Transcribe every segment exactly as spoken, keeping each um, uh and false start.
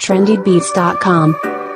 trendy beats dot com.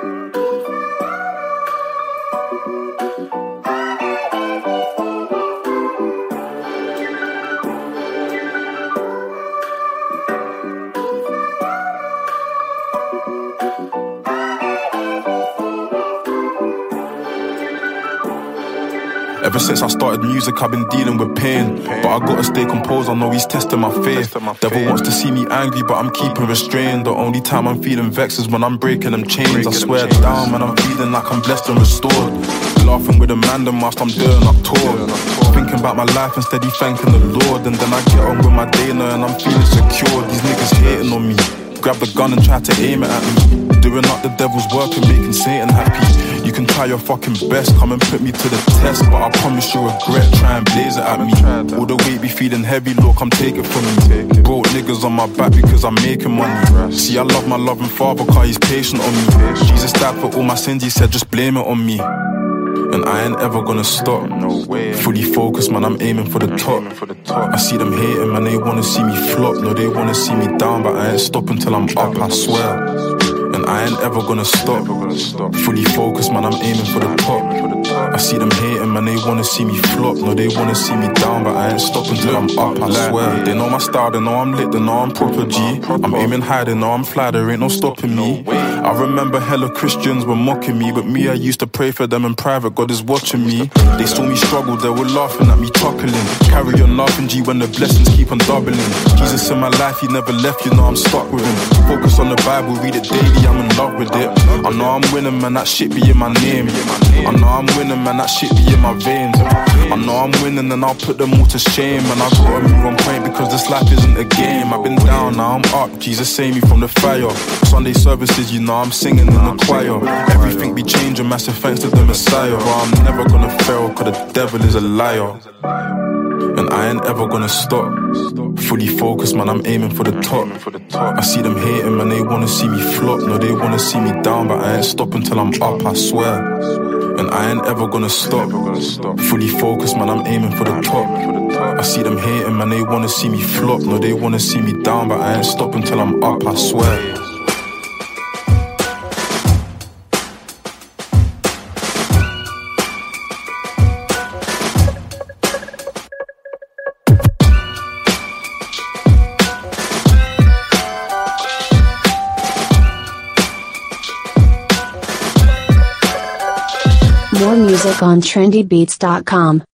Ever since I started music, I've been dealing with pain. But I gotta stay composed, I know he's testing my faith. Devil wants to see me angry, but I'm keeping restrained. The only time I'm feeling vexed is when I'm breaking them chains. I swear down, man, I'm feeling like I'm blessed and restored. Laughing with a man, then whilst I'm doing up tour. Thinking about my life and steady thanking the Lord. And then I get on with my day now and I'm feeling secure. These niggas hating on me, grab the gun and try to aim it at me. Doing up the devil's work and making Satan happy. You can try your fucking best, come and put me to the test, but I promise you'll regret, try and blaze it at me. All the weight be feeling heavy, look, come take it from me. Broke niggas on my back because I'm making money. See, I love my loving father cause he's patient on me. Jesus died for all my sins, he said just blame it on me. And I ain't ever gonna stop. Fully focused, man, I'm aiming for the top. I see them hating, man, they wanna see me flop. No, they wanna see me down, but I ain't stopping till I'm up, I swear. And I ain't ever gonna stop. Fully focused, man, I'm aiming for the top. I see them hating, man, they wanna see me flop. No, they wanna see me down, but I ain't stopping till I'm up, I swear. They know my style, they know I'm lit, they know I'm proper G. I'm aiming high, they know I'm fly, there ain't no stopping me. I remember hella Christians were mocking me, but me, I used to pray for them in private, God is watching me. They saw me struggle, they were laughing at me, chuckling. Carry on laughing, G, when the blessings keep on doubling. Jesus in my life, he never left, you know I'm stuck with him. Focus on the Bible, read it daily, I'm in love with it. I know I'm winning, man, that shit be in my name. I know I'm winning, man, that shit be in my veins. I know I'm winning and I'll put them all to shame. And I gotta move on point because this life isn't a game. I've been down, now I'm up, Jesus save me from the fire. Sunday services, you know I'm singing in the choir. Everything be changing, massive thanks to the Messiah. But I'm never gonna fail cause the devil is a liar. And I ain't ever gonna stop. Fully focused, man, I'm aiming for the top. I see them hating, man, they wanna see me flop. No, they wanna see me down, but I ain't stopping till I'm up, I swear. And I ain't ever gonna stop. Fully focused, man, I'm aiming for the top. I see them hating, man, they wanna see me flop. No, they wanna see me down, but I ain't stopping till I'm up, I swear. More music on trendy beats dot com.